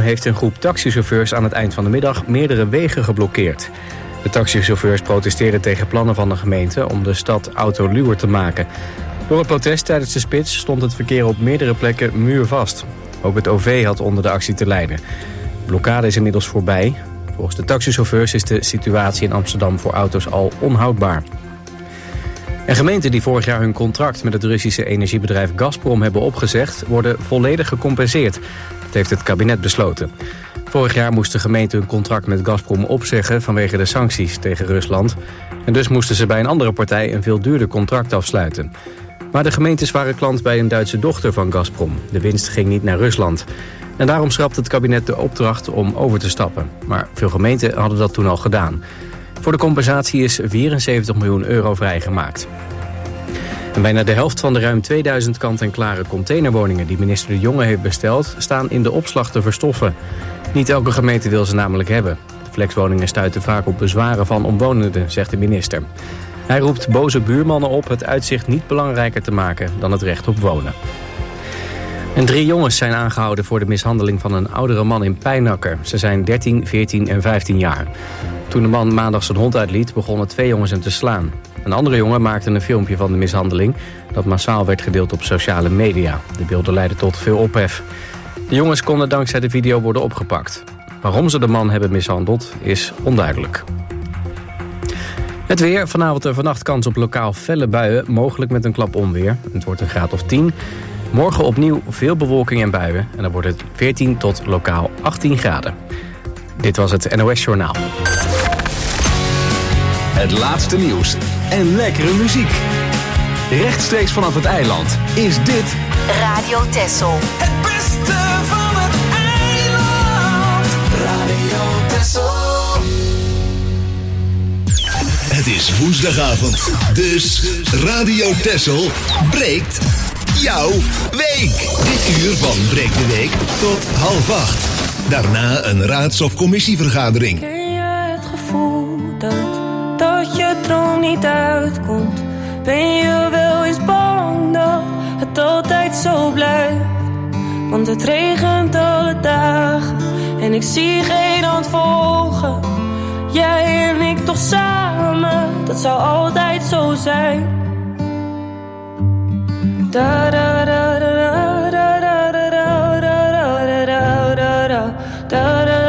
heeft een groep taxichauffeurs aan het eind van de middag meerdere wegen geblokkeerd. De taxichauffeurs protesteerden tegen plannen van de gemeente om de stad autoluwer te maken. Door het protest tijdens de spits stond het verkeer op meerdere plekken muurvast. Ook het OV had onder de actie te lijden. De blokkade is inmiddels voorbij. Volgens de taxichauffeurs is de situatie in Amsterdam voor auto's al onhoudbaar. En gemeenten die vorig jaar hun contract met het Russische energiebedrijf Gazprom hebben opgezegd, worden volledig gecompenseerd. Dat heeft het kabinet besloten. Vorig jaar moesten gemeenten hun contract met Gazprom opzeggen vanwege de sancties tegen Rusland. En dus moesten ze bij een andere partij een veel duurder contract afsluiten. Maar de gemeentes waren klant bij een Duitse dochter van Gazprom. De winst ging niet naar Rusland. En daarom schrapt het kabinet de opdracht om over te stappen. Maar veel gemeenten hadden dat toen al gedaan. Voor de compensatie is 74 miljoen euro vrijgemaakt. En bijna de helft van de ruim 2000 kant-en-klare containerwoningen die minister De Jonge heeft besteld, staan in de opslag te verstoffen. Niet elke gemeente wil ze namelijk hebben. De flexwoningen stuiten vaak op bezwaren van omwonenden, zegt de minister. Hij roept boze buurmannen op het uitzicht niet belangrijker te maken dan het recht op wonen. En 3 jongens zijn aangehouden voor de mishandeling van een oudere man in Pijnacker. Ze zijn 13, 14 en 15 jaar. Toen de man maandag zijn hond uitliet, begonnen 2 jongens hem te slaan. Een andere jongen maakte een filmpje van de mishandeling dat massaal werd gedeeld op sociale media. De beelden leidden tot veel ophef. De jongens konden dankzij de video worden opgepakt. Waarom ze de man hebben mishandeld is onduidelijk. Het weer. Vanavond en vannacht kans op lokaal felle buien, mogelijk met een klap onweer. Het wordt een graad of 10. Morgen opnieuw veel bewolking en buien. En dan wordt het 14 tot lokaal 18 graden. Dit was het NOS Journaal. Het laatste nieuws en lekkere muziek. Rechtstreeks vanaf het eiland is dit Radio Texel. Het beste van het eiland. Radio Texel. Het is woensdagavond, dus Radio Texel breekt jouw week. Dit uur van Breek de Week tot 7:30. Daarna een raads- of commissievergadering. Ken je het gevoel dat je droom niet uitkomt? Ben je wel eens bang dat het altijd zo blijft? Want het regent alle dagen en ik zie geen hand volgen. Jij en ik toch samen, dat zou altijd zo zijn. Da da da da da da da da da da da da da da da.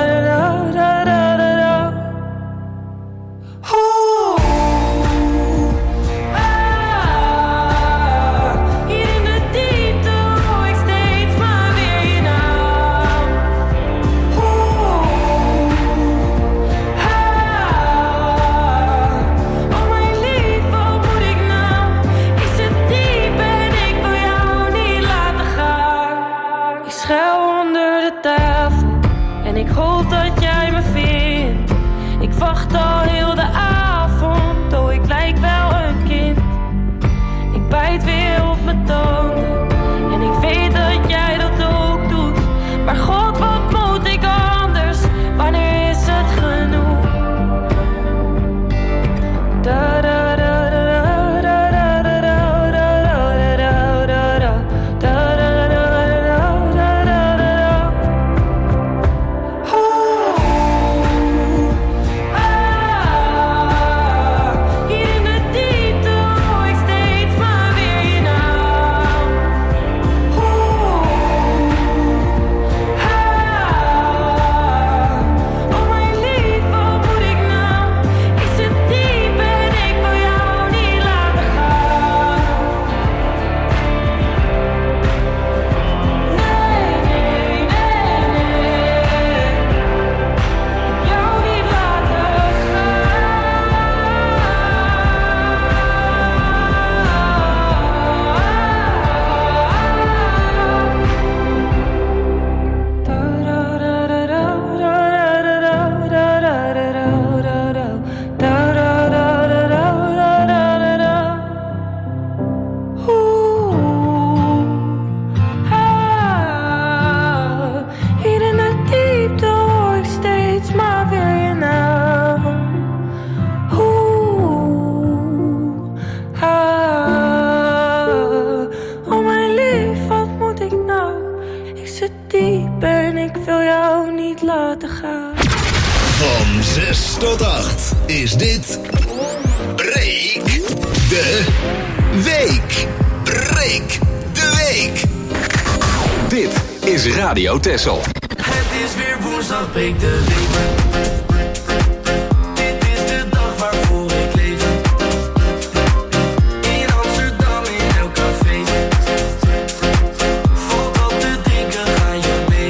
Wacht al heel de avond, oh ik lijk wel een kind. Ik bijt weer op mijn tanden en ik weet dat jij dat ook doet. Maar God, wat moet ik anders? Wanneer is het genoeg? Da da da da da da da da da da da da. wil jou niet laten gaan. Van 6 tot 8 is dit Breek de Week. Breek de Week. Dit is Radio Texel. Het is weer woensdag, breek de week. Dit is de dag waarvoor ik leef. In Amsterdam in elk café. Valt wat te drinken, ga je mee.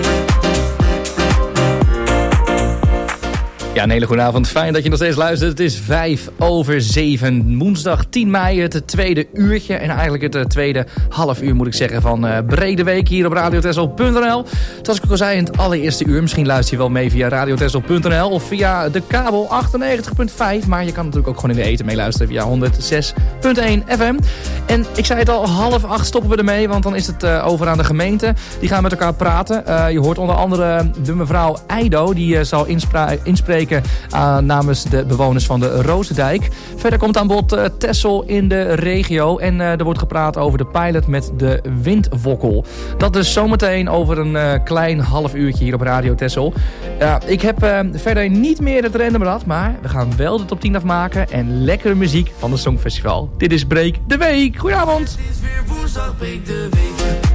Ja, een hele goede avond. Fijn dat je nog steeds luistert. Het is 6:05, woensdag 10 mei, het tweede uurtje. En eigenlijk het tweede half uur moet ik zeggen van Brede Week hier op radiotessel.nl. Zoals ik ook al zei in het allereerste uur. Misschien luister je wel mee via radiotessel.nl of via de kabel 98.5. Maar je kan natuurlijk ook gewoon in de eten meeluisteren via 106.1 FM. En ik zei het al, 7:30 stoppen we ermee. Want dan is het over aan de gemeente. Die gaan met elkaar praten. Je hoort onder andere de mevrouw Eido. Die zal inspreken namens de bewoners van de Roosendijk. Verder komt aan bod Texel in de regio. En er wordt gepraat over de pilot met de windwokkel. Dat dus zometeen over een klein half uurtje hier op Radio Texel. Ik heb verder niet meer het rendebrad, maar we gaan wel de top 10 afmaken. En lekkere muziek van het Songfestival. Dit is Breek de Week. Goedenavond. Het is weer woensdag, breek de week.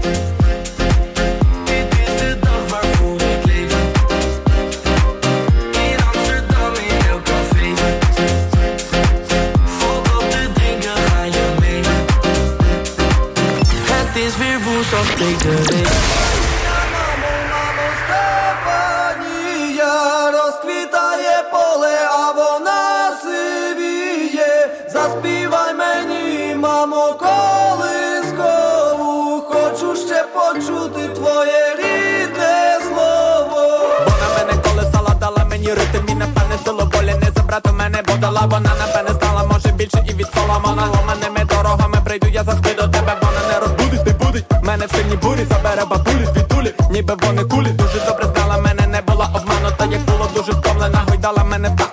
Розквітає поле, а вона сивіє. Заспівай мені, мамо, колискову. Хочу ще почути твоє рідне слово. Вона мене колесала, дала мені ритм і напевне силу волі не забрати мене бодала. Вона напевне стала, може більше і від Соломона. Ломаними дорогами прийду, я завжди до тебе. Вона не розбудить, не будить мене в сильній бурі. Забере бабулі, звідулі, ніби вони кулі. Дуже добре знала мене, не була обманута. Як було дуже втомлена, гойдала мене так.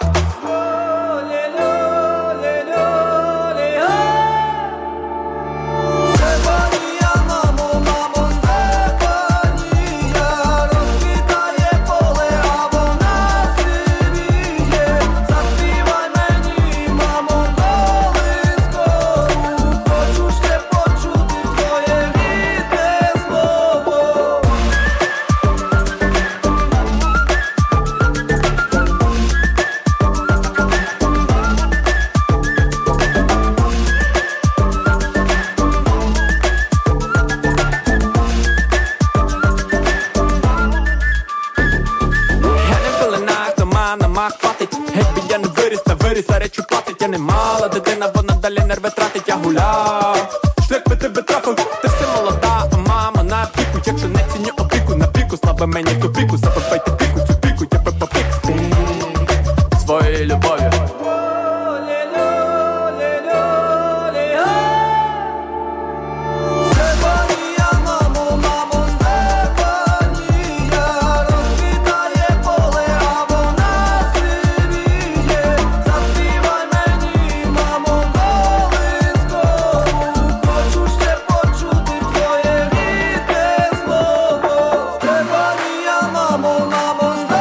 Я не мала дитина, вона далі нерви тратить, я гуляв. Шлях би тебе трафив, ти все молода, а мама на піку. Якщо не ціню опіку, на піку, слава мені в тупіку. Забивайте піку, цю піку, я пепа пік своєю любов'ю. Мамо,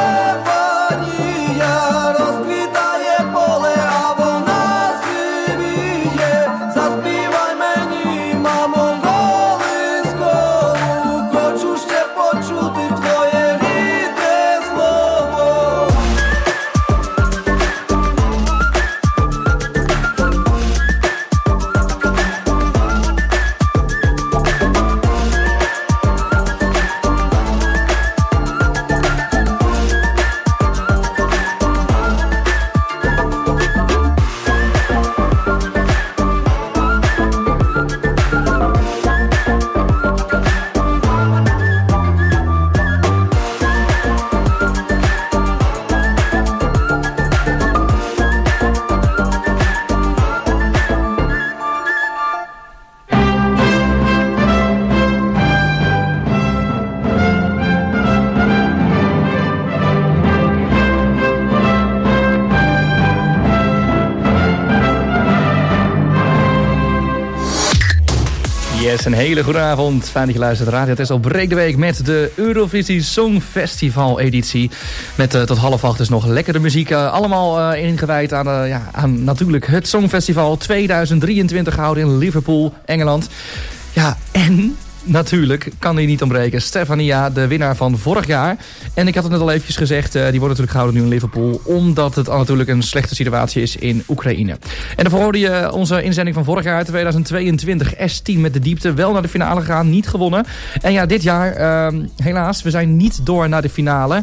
Yes, een hele goede avond. Fijn dat je luistert. Radio Texel breekt de week met de Eurovisie Songfestival editie. Met tot 7:30 dus nog lekkere muziek. Allemaal ingewijd aan natuurlijk het Songfestival 2023 gehouden in Liverpool, Engeland. Ja, en natuurlijk kan die niet ontbreken. Stefania, de winnaar van vorig jaar. En ik had het net al eventjes gezegd, die wordt natuurlijk gehouden nu in Liverpool, omdat het natuurlijk een slechte situatie is in Oekraïne. En daarvoor hoorde je onze inzending van vorig jaar, 2022. S10 met de diepte, wel naar de finale gegaan, niet gewonnen. En ja, dit jaar, helaas, we zijn niet door naar de finale.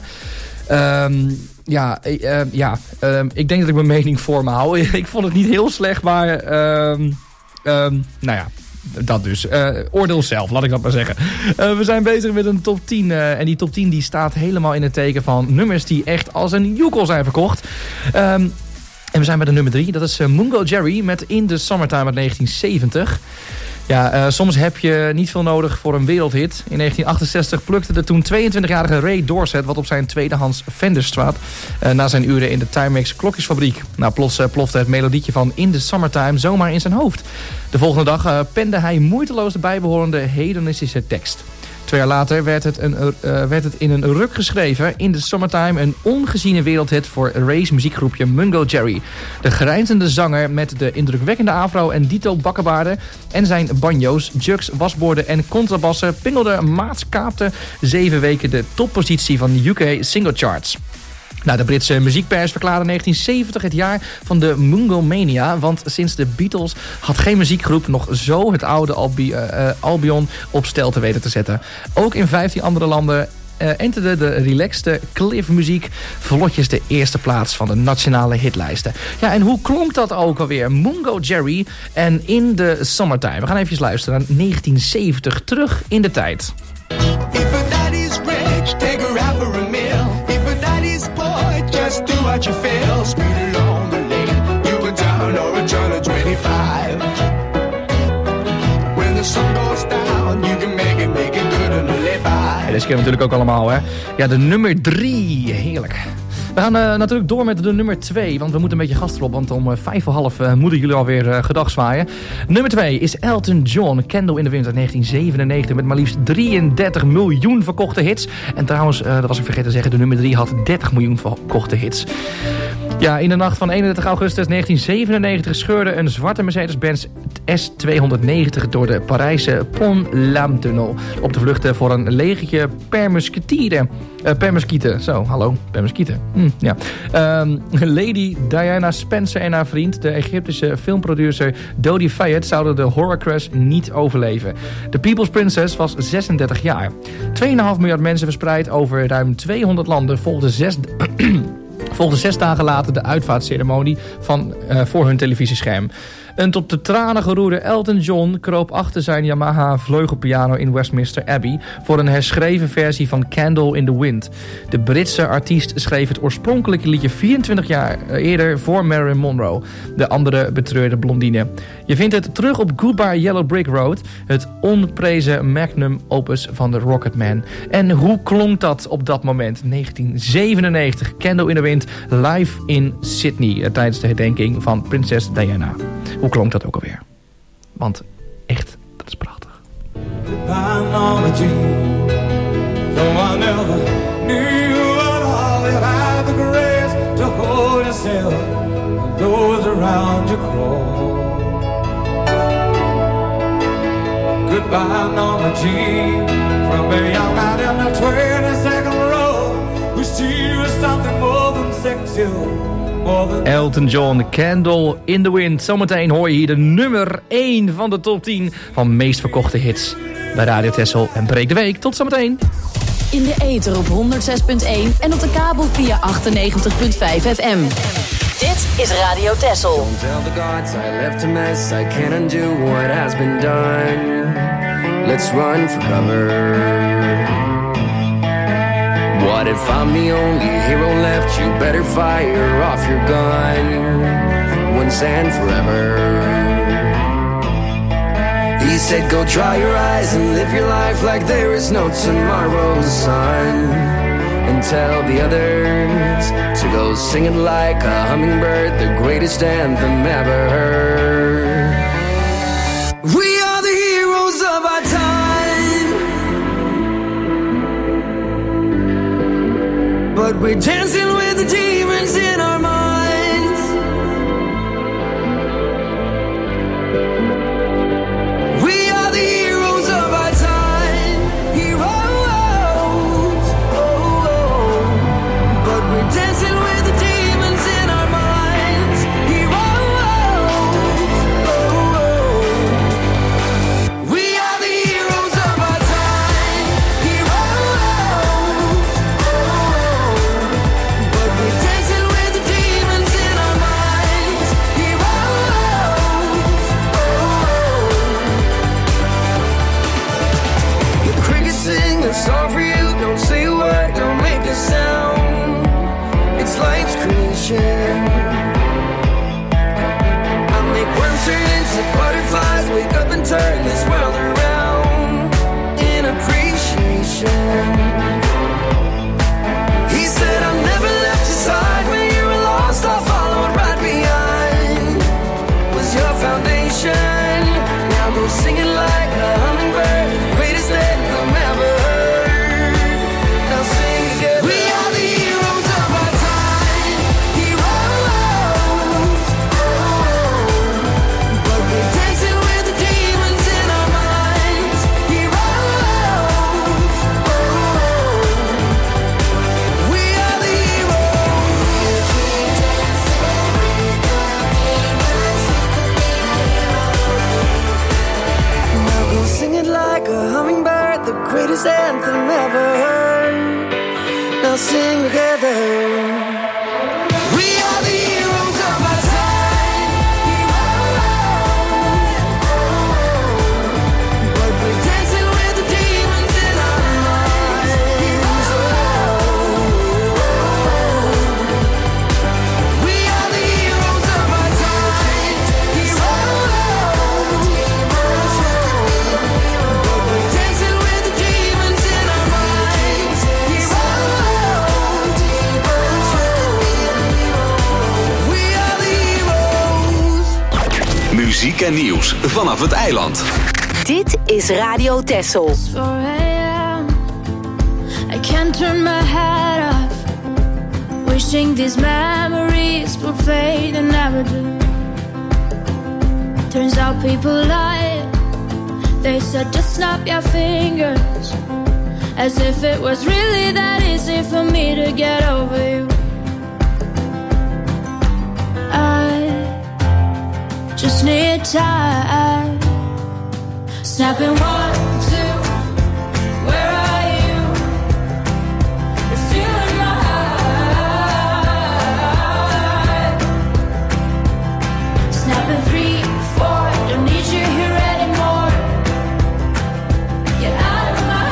Ik denk dat ik mijn mening voor me hou. Ik vond het niet heel slecht, maar dat dus. Oordeel zelf, laat ik dat maar zeggen. We zijn bezig met een top 10. En die top 10 die staat helemaal in het teken van nummers die echt als een joekel zijn verkocht. En we zijn bij de nummer 3. Dat is Mungo Jerry met In the Summertime uit 1970. Ja, soms heb je niet veel nodig voor een wereldhit. In 1968 plukte de toen 22-jarige Ray Dorset wat op zijn tweedehands Fenderstraat na zijn uren in de Timex klokjesfabriek. Nou, plots plofte het melodietje van In the Summertime zomaar in zijn hoofd. De volgende dag pende hij moeiteloos de bijbehorende hedonistische tekst. 2 jaar later werd het in een ruk geschreven. In the Summertime een ongeziene wereldhit voor Ray's muziekgroepje Mungo Jerry. De grijnzende zanger met de indrukwekkende afro en dito bakkenbaarden en zijn banjo's, jugs, wasborden en contrabassen pingelde maatskaapte 7 weken de toppositie van de UK Single Charts. Nou, de Britse muziekpers verklaarde 1970 het jaar van de Mungomania, want sinds de Beatles had geen muziekgroep nog zo het oude Albion op stel te weten te zetten. Ook in 15 andere landen enterde de relaxte cliffmuziek vlotjes de eerste plaats van de nationale hitlijsten. Ja, en hoe klonk dat ook alweer? Mungo Jerry en In the Summertime. We gaan even luisteren naar 1970, terug in de tijd. Just do what you feel, speed along the lane. You go down or return at 25. When the sun goes down, you can make it good and live by. Deze kennen we natuurlijk ook allemaal, hè? Ja, de nummer 3. Heerlijk. We gaan natuurlijk door met de nummer 2, want we moeten een beetje gas erop, want om 5:30 moeten jullie alweer gedag zwaaien. Nummer 2 is Elton John, Candle in the Wind uit 1997 met maar liefst 33 miljoen verkochte hits. En trouwens, dat was ik vergeten te zeggen, de nummer 3 had 30 miljoen verkochte hits. Ja, in de nacht van 31 augustus 1997 scheurde een zwarte Mercedes-Benz S290 door de Parijse Pont-Lame-tunnel. Op de vlucht voor een legertje permuskieten. Zo, hallo, permuskieten. Ja. Lady Diana Spencer en haar vriend, de Egyptische filmproducer Dodi Fayed, zouden de horrorcrash niet overleven. De People's Princess was 36 jaar. 2,5 miljard mensen verspreid over ruim 200 landen volgde 6 dagen later de uitvaartceremonie voor hun televisiescherm. Een tot de tranen geroerde Elton John kroop achter zijn Yamaha vleugelpiano in Westminster Abbey voor een herschreven versie van Candle in the Wind. De Britse artiest schreef het oorspronkelijke liedje 24 jaar eerder voor Marilyn Monroe, de andere betreurde blondine. Je vindt het terug op Goodbye Yellow Brick Road, het onprezen magnum opus van de Rocketman. En hoe klonk dat op dat moment? 1997, Candle in the Wind, live in Sydney tijdens de herdenking van prinses Diana. Hoe klonk dat ook alweer? Want echt, dat is prachtig. Goodbye, Norma Jean, from a young man in the 22nd row, who she was something more than sexual. Elton John, Candle in the Wind. Zometeen hoor je hier de nummer 1 van de top 10 van meest verkochte hits bij Radio Texel. En breek de week. Tot zometeen. In de ether op 106.1 en op de kabel via 98.5 FM. Dit is Radio Texel. Don't tell the gods I left a mess. I can't undo what has been done. Let's run for cover. What if I'm the only hero left? You better fire off your gun once and forever. He said go dry your eyes and live your life like there is no tomorrow, son. And tell the others to go singing like a hummingbird, the greatest anthem ever heard. We are the heroes of but we're dancing with the demons in our minds. We are the heroes of our time, heroes, but we're dancing with the demons in our minds, heroes, we are the heroes of our time, heroes, but we're dancing with the demons in our minds, heroes. The crickets sing a song for you, don't say a word, don't make a sound. It's life's creation. I make worms turn into butterflies, wake up and turn this world around in appreciation. He said, I never left your side when you were lost, I followed right behind. Was your foundation. Now go singing like a hummingbird, greatest anthem ever heard. Now sing together. We are the heroes of our time, heroes, but we're dancing with the demons in our minds, heroes, we are the heroes. Now go sing it like a hummingbird, the greatest anthem ever heard. Now sing together. We are the heroes of our time, heroes, but we're dancing with the demons in our minds, we are the heroes of our time, heroes, but we're dancing with the demons in our minds, heroes, we are the heroes. Muziek en nieuws vanaf het eiland. Dit is Radio Texel. 4 a.m. I can't turn my head off, wishing these memories would fade and never do. Turns out people lie. They said just snap your fingers, as if it was really that easy for me to get over you. I just need time. Snapping 1, 2, where are you? You're still in my heart. Snapping 3, 4, don't need you here anymore. Get out of my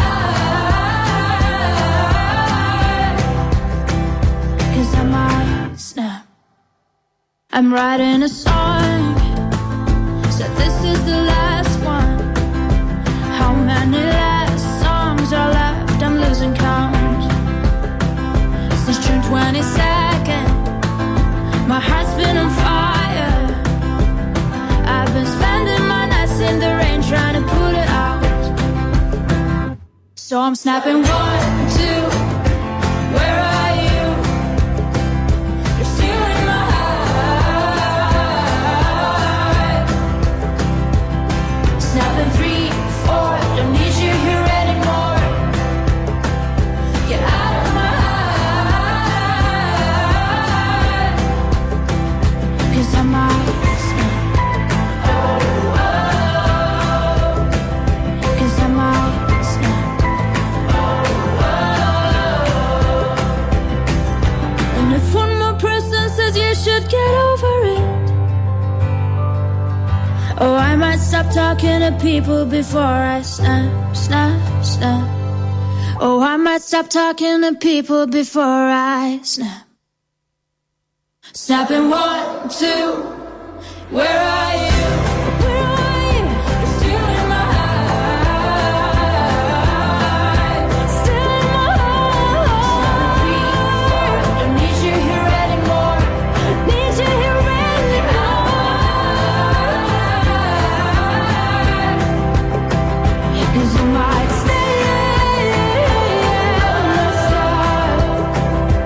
heart, 'cause I might snap. I'm writing a song, said this is the last one. How many last songs are left? I'm losing count. Since June 22nd, my heart's been on fire. I've been spending my nights in the rain trying to put it out. So I'm snapping 1, 2, where are you? You're still in my heart. Snapping 3, 4, don't need you here anymore. Get out of my heart, 'cause I might snap. 'Cause I might snap. And if one more person says you should get over it, oh, I might stop talking to people before I snap, snap, snap. Oh, I might stop talking to people before I snap. Snapping 1, 2, where are you? Where are you? You're still in my heart. Still in my heart. 3, 4, don't need you here anymore. Need you here anymore. 'Cause you might stay.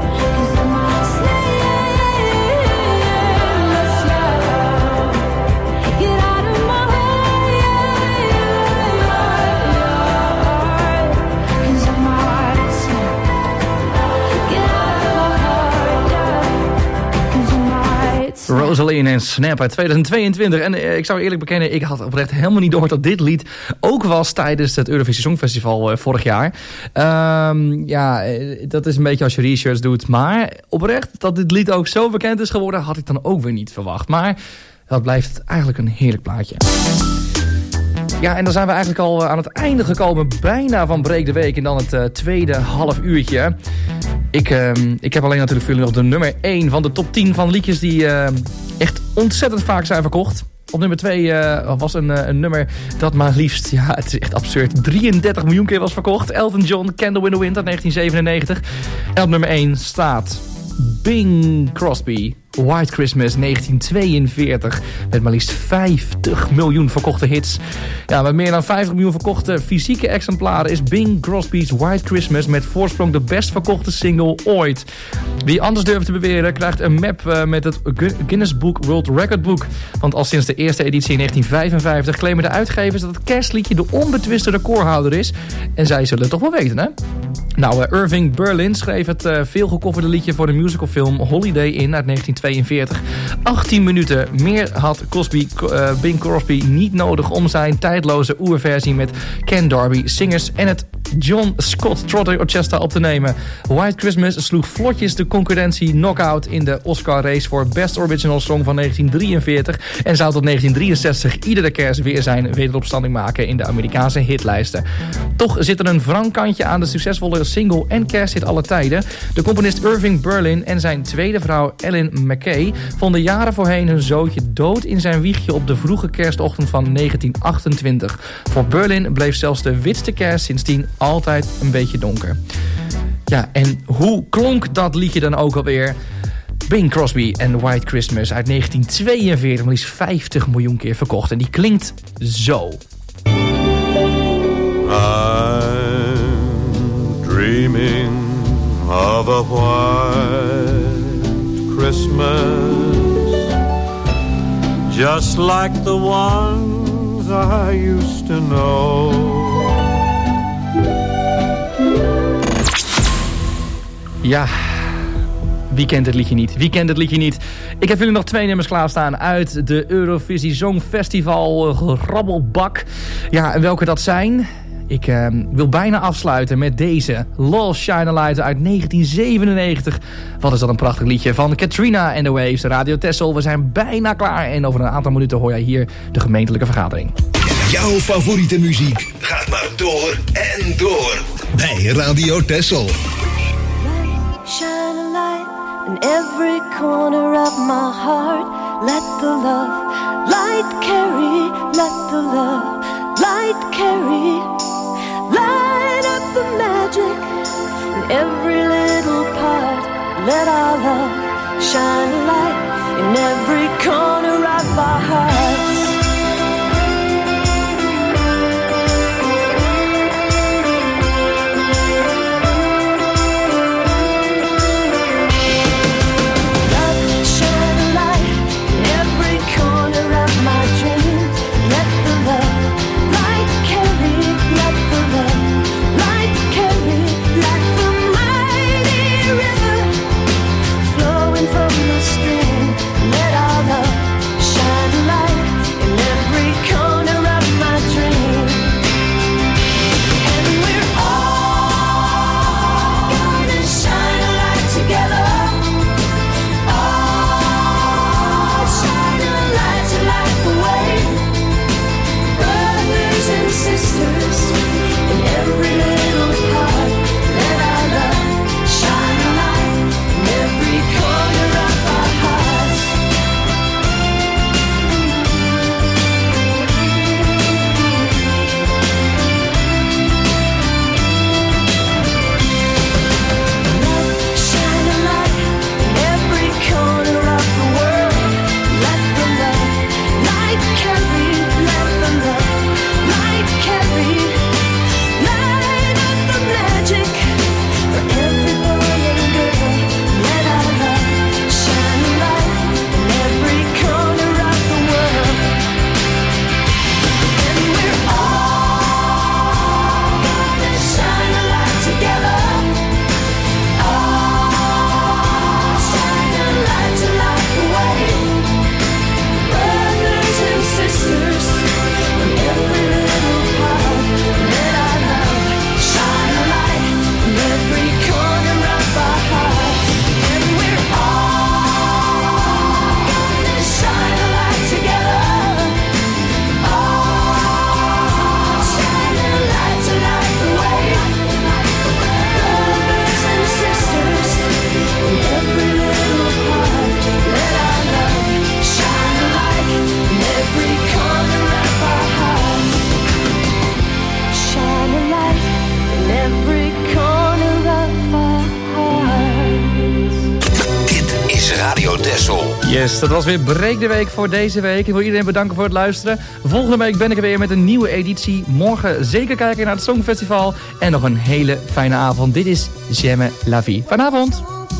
Rosaline en Snap uit 2022. En ik zou eerlijk bekennen, ik had oprecht helemaal niet door dat dit lied ook was tijdens het Eurovisie Songfestival vorig jaar. Dat is een beetje als je research doet. Maar oprecht, dat dit lied ook zo bekend is geworden, had ik dan ook weer niet verwacht. Maar dat blijft eigenlijk een heerlijk plaatje. Ja, en dan zijn we eigenlijk al aan het einde gekomen, bijna van Breek de Week. En dan het tweede half uurtje. Ik heb alleen natuurlijk voor jullie nog de nummer 1 van de top 10 van liedjes die echt ontzettend vaak zijn verkocht. Op nummer 2 was een nummer dat maar liefst, ja, het is echt absurd, 33 miljoen keer was verkocht. Elton John, Candle in the Wind uit 1997. En op nummer 1 staat Bing Crosby, White Christmas 1942. Met maar liefst 50 miljoen verkochte hits. Ja, met meer dan 50 miljoen verkochte fysieke exemplaren is Bing Crosby's White Christmas met voorsprong de best verkochte single ooit. Wie anders durft te beweren krijgt een map met het Guinness Book World Record Book. Want al sinds de eerste editie in 1955 claimen de uitgevers dat het kerstliedje de onbetwiste recordhouder is. En zij zullen het toch wel weten, hè? Nou, Irving Berlin schreef het veelgecoverde liedje voor de musicalfilm Holiday Inn uit 1942. 18 minuten meer had Bing Crosby niet nodig om zijn tijdloze oerversie met Ken Darby, zingers en het John Scott Trotter Orchestra op te nemen. White Christmas sloeg vlotjes de concurrentie knock-out in de Oscar-race voor Best Original Song van 1943 en zou tot 1963 iedere kerst weer zijn wederopstanding maken in de Amerikaanse hitlijsten. Toch zit er een wrang kantje aan de succesvolle single en kersthit aller tijden. De componist Irving Berlin en zijn tweede vrouw Ellen McKay vonden jaren voorheen hun zootje dood in zijn wiegje op de vroege kerstochtend van 1928. Voor Berlin bleef zelfs de witste kerst sindsdien altijd een beetje donker. Ja, en hoe klonk dat liedje dan ook alweer? Bing Crosby en White Christmas uit 1942, maar liefst 50 miljoen keer verkocht. En die klinkt zo. I'm dreaming of a white Christmas, just like the ones I used to know. Ja, wie kent het liedje niet? Wie kent het liedje niet? Ik heb jullie nog 2 nummers klaarstaan uit de Eurovisie Songfestival Grabbelbak. Ja, en welke dat zijn? Ik wil bijna afsluiten met deze. Love Shine a Light uit 1997. Wat is dat een prachtig liedje van Katrina and the Waves, Radio Texel. We zijn bijna klaar en over een aantal minuten hoor jij hier de gemeentelijke vergadering. Jouw favoriete muziek gaat maar door en door bij Radio Texel. Shine a light in every corner of my heart. Let the love light carry. Let the love light carry. Light up the magic in every little part. Let our love shine a light in every corner of our hearts. From the stream, let our love shine a light Yes, dat was weer Breek de Week voor deze week. Ik wil iedereen bedanken voor het luisteren. Volgende week ben ik er weer met een nieuwe editie. Morgen zeker kijken naar het Songfestival. En nog een hele fijne avond. Dit is J'aime la vie. Fijne avond.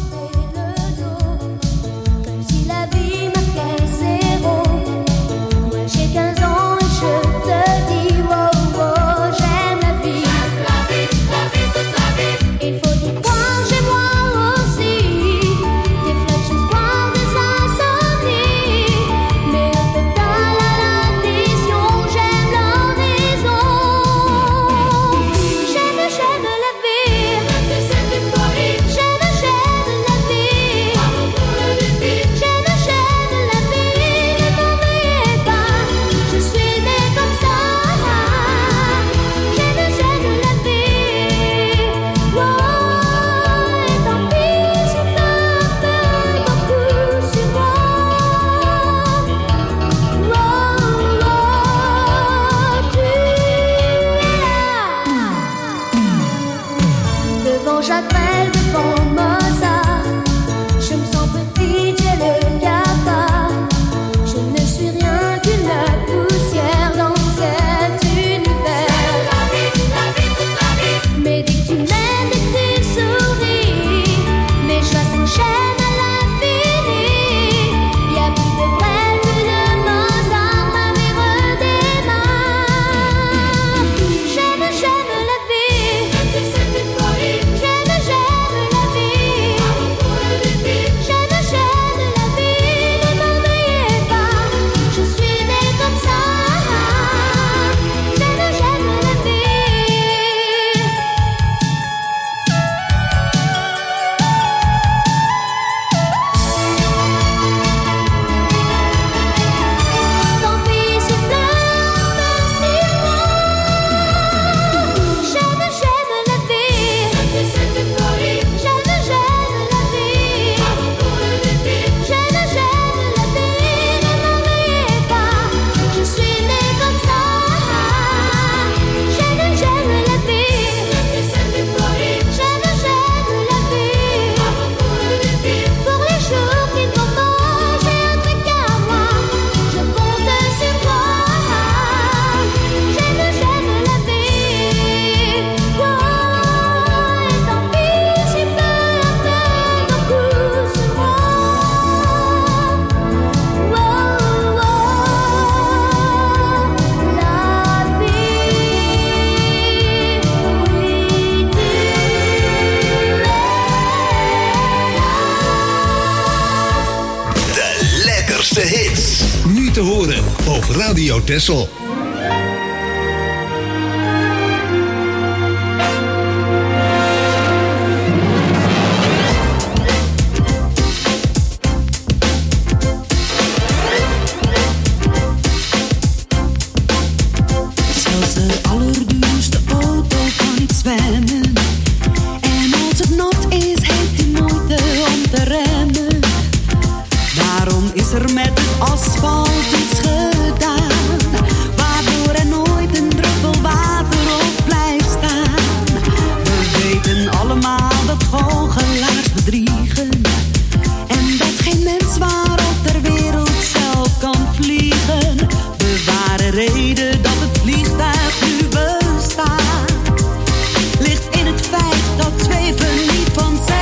Te horen op Radio Texel. Zelfs de allerduurste auto kan niet zwemmen. En als het nat is, heeft hij moeite om te remmen. Daarom is er met het asfalt iets gedaan, waardoor er nooit een druppel water op blijft staan. We weten allemaal dat goochelaars bedriegen en dat geen mens waarop ter wereld zelf kan vliegen. De ware reden dat het vliegtuig nu bestaat ligt in het feit dat zweven niet vanzelf.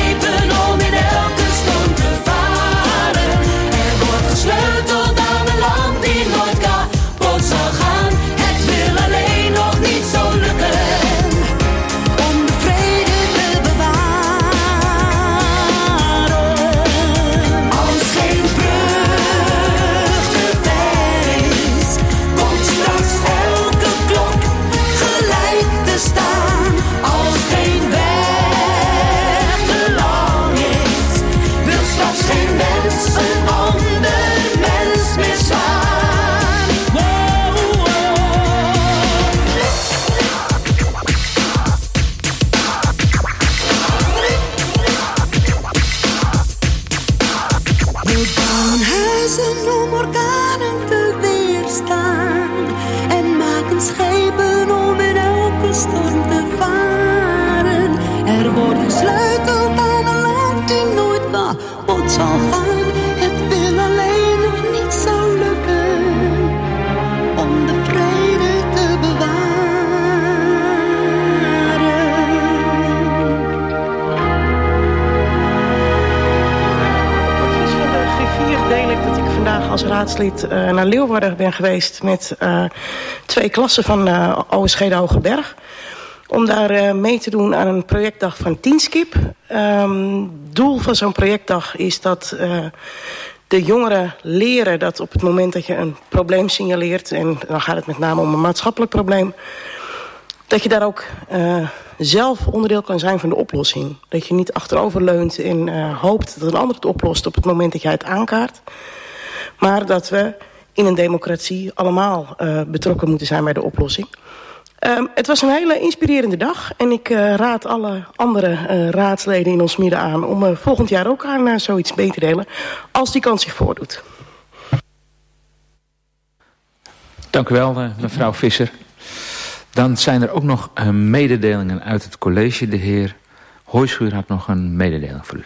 Tot aan de land. reuzen om orkanen te weerstaan. En maken schepen om in elke storm te varen. Er wordt gesleuteld aan een land die nooit kapot zal gaan. Het wil alleen nog niet zo lukken om de vrede te bewaren. Advies van de griffier deel ik dat ik vandaag als raadslid naar Leeuwarden ben geweest met 2 klassen van OSG de Hogeberg. Om daar mee te doen aan een projectdag van Teenskip. Doel van zo'n projectdag is dat de jongeren leren dat op het moment dat je een probleem signaleert, en dan gaat het met name om een maatschappelijk probleem, dat je daar ook zelf onderdeel kan zijn van de oplossing. Dat je niet achteroverleunt en hoopt dat een ander het oplost op het moment dat jij het aankaart. Maar dat we in een democratie allemaal betrokken moeten zijn bij de oplossing. Het was een hele inspirerende dag. En ik raad alle andere raadsleden in ons midden aan om volgend jaar ook aan zoiets mee te delen, als die kans zich voordoet. Dank u wel, mevrouw Visser. Dan zijn er ook nog mededelingen uit het college. De heer Hooischuur had nog een mededeling voor u.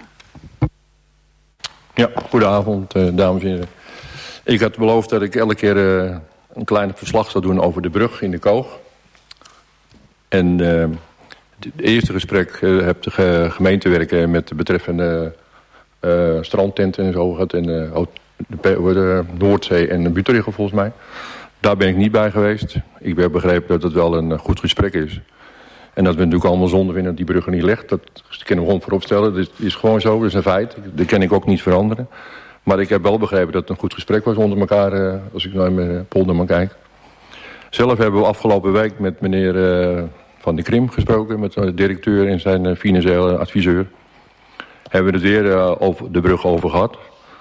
Ja, goedenavond, dames en heren. Ik had beloofd dat ik elke keer een klein verslag zou doen over de brug in de Koog. En het eerste gesprek heb de gemeentewerken met de betreffende strandtenten en zo gehad. En de Noordzee en de Buteriche volgens mij. Daar ben ik niet bij geweest. Ik heb begrepen dat het wel een goed gesprek is. En dat we natuurlijk allemaal zonde vinden dat die brug er niet ligt. Dat kunnen we gewoon voorop stellen. Dat is gewoon zo, dat is een feit. Dat kan ik ook niet veranderen. Maar ik heb wel begrepen dat het een goed gesprek was onder elkaar, als ik naar mijn polderman kijk. Zelf hebben we afgelopen week met meneer Van der Krim gesproken, met de directeur en zijn financiële adviseur. Hebben we het weer over de brug over gehad.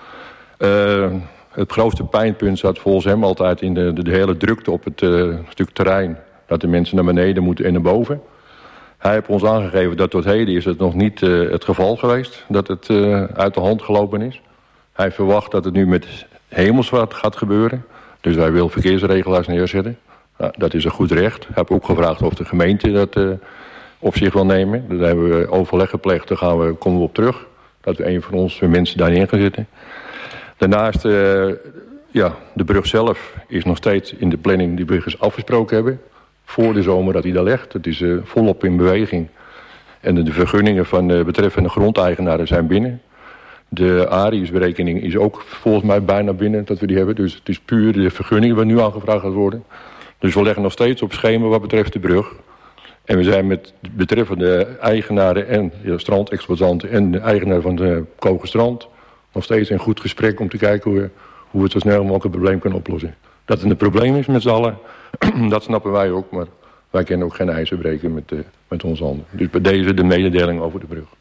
Het grootste pijnpunt zat volgens hem altijd in de hele drukte op het stuk terrein. Dat de mensen naar beneden moeten en naar boven. Hij heeft ons aangegeven dat tot heden is het nog niet het geval geweest. Dat het uit de hand gelopen is. Hij verwacht dat het nu met Hemelswaard gaat gebeuren. Dus hij wil verkeersregelaars neerzetten. Nou, dat is een goed recht. Hij heeft ook gevraagd of de gemeente dat op zich wil nemen. Daar hebben we overleg gepleegd. Daar komen we op terug. Dat we een van onze mensen daarin gaan zitten. Daarnaast, de brug zelf is nog steeds in de planning die we afgesproken hebben. Voor de zomer dat hij daar ligt. Het is volop in beweging. En de vergunningen van de betreffende grondeigenaren zijn binnen. De ARIUS-berekening is ook volgens mij bijna binnen dat we die hebben. Dus het is puur de vergunningen waar nu aangevraagd gaat worden. Dus we leggen nog steeds op schema wat betreft de brug. En we zijn met de betreffende eigenaren en strandexploitanten en de eigenaar van de Kogerstrand nog steeds in goed gesprek om te kijken hoe we het zo snel mogelijk het probleem kunnen oplossen. Dat het een probleem is met z'n allen, dat snappen wij ook. Maar wij kunnen ook geen ijzer breken met onze handen. Dus bij deze de mededeling over de brug.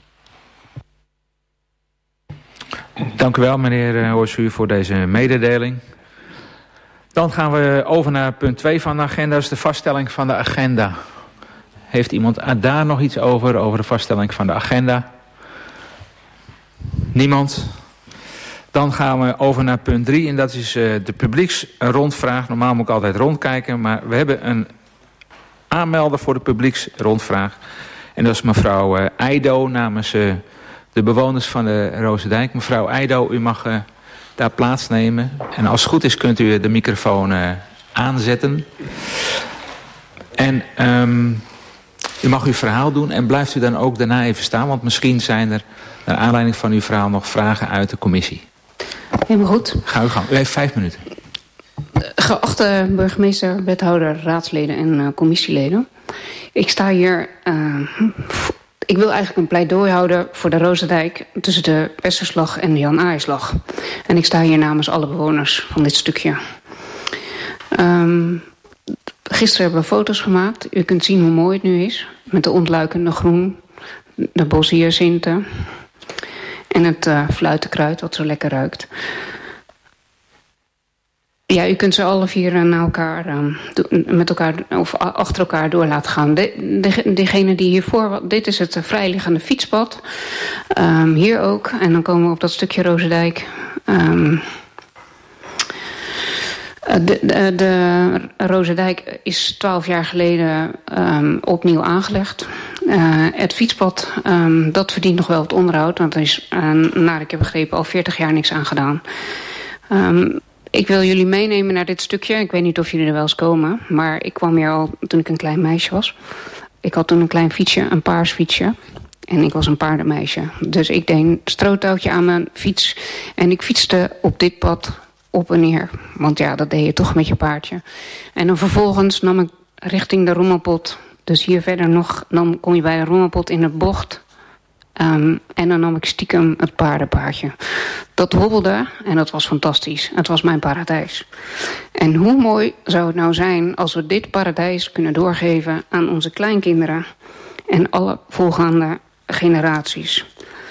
Dank u wel, meneer Hooischuur, voor deze mededeling. Dan gaan we over naar punt 2 van de agenda. Dat is de vaststelling van de agenda. Heeft iemand daar nog iets over de vaststelling van de agenda? Niemand? Dan gaan we over naar punt 3 en dat is de publieksrondvraag. Normaal moet ik altijd rondkijken, maar we hebben een aanmelder voor de publieksrondvraag. En dat is mevrouw Eido namens de bewoners van de Roosendijk. Mevrouw Eido, u mag daar plaatsnemen. En als het goed is kunt u de microfoon aanzetten. En u mag uw verhaal doen en blijft u dan ook daarna even staan. Want misschien zijn er naar aanleiding van uw verhaal nog vragen uit de commissie. Helemaal goed. Ga uw gang. U heeft 5 minuten. Geachte burgemeester, wethouder, raadsleden en commissieleden. Ik sta hier... Ik wil eigenlijk een pleidooi houden voor de Roosendijk tussen de Westerslag en de Jan Aarslag. En ik sta hier namens alle bewoners van dit stukje. Gisteren hebben we foto's gemaakt. U kunt zien hoe mooi het nu is. Met de ontluikende groen, de bosierzinten en het fluitenkruid wat zo lekker ruikt. Ja, u kunt ze alle 4 naar elkaar, met elkaar of achter elkaar door laten gaan. Degene die hiervoor... Dit is het vrijliggende fietspad. Hier ook. En dan komen we op dat stukje Roosendijk. De Rozendijk is 12 jaar geleden opnieuw aangelegd. Het fietspad, dat verdient nog wel het onderhoud. Want er is, naar ik heb begrepen, al 40 jaar niks aan gedaan. Ik wil jullie meenemen naar dit stukje. Ik weet niet of jullie er wel eens komen. Maar ik kwam hier al toen ik een klein meisje was. Ik had toen een klein fietsje, een paars fietsje. En ik was een paardenmeisje. Dus ik deed een stroottouwtje aan mijn fiets. En ik fietste op dit pad op en neer. Want ja, dat deed je toch met je paardje. En dan vervolgens nam ik richting de Rommelpot. Dus hier verder nog, dan kom je bij de Rommelpot in de bocht. En dan nam ik stiekem het paardenpaardje. Dat hobbelde en dat was fantastisch. Het was mijn paradijs. En hoe mooi zou het nou zijn als we dit paradijs kunnen doorgeven aan onze kleinkinderen en alle volgaande generaties.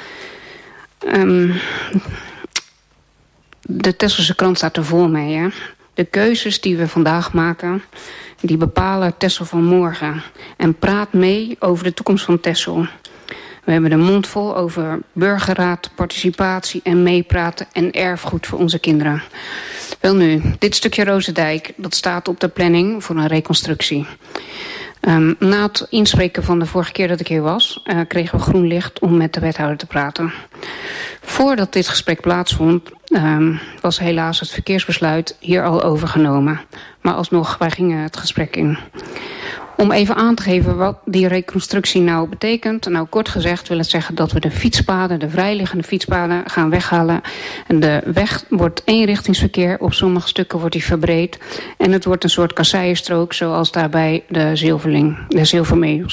De Tesselse krant staat er vol mee. Hè? De keuzes die we vandaag maken, die bepalen Texel van morgen. En praat mee over de toekomst van Texel. We hebben de mond vol over burgerraad, participatie en meepraten en erfgoed voor onze kinderen. Welnu, dit stukje Rozendijk, dat staat op de planning voor een reconstructie. Na het inspreken van de vorige keer dat ik hier was, kregen we groen licht om met de wethouder te praten. Voordat dit gesprek plaatsvond, was helaas het verkeersbesluit hier al overgenomen. Maar alsnog, wij gingen het gesprek in. Om even aan te geven wat die reconstructie nou betekent. Nou, kort gezegd wil het zeggen dat we de fietspaden, de vrijliggende fietspaden, gaan weghalen. En de weg wordt eenrichtingsverkeer. Op sommige stukken wordt die verbreed. En het wordt een soort kasseienstrook, zoals daarbij de Zilvermeeuw.